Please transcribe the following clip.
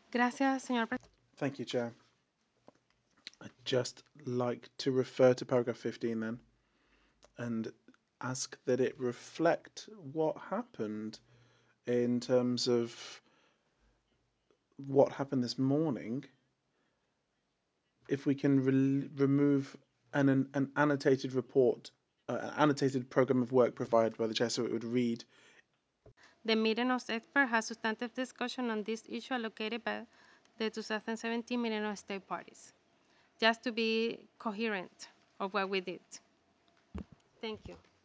Gracias, señor presidente. Thank you, Chair. I'd just like to refer to paragraph 15 then and ask that it reflect what happened in terms of what happened this morning. If we can remove an annotated report, an annotated program of work provided by the Chair, so it would read. The meeting of experts has substantive discussion on this issue allocated by the 2017 meeting of state parties. Just to be coherent of what we did. Thank you.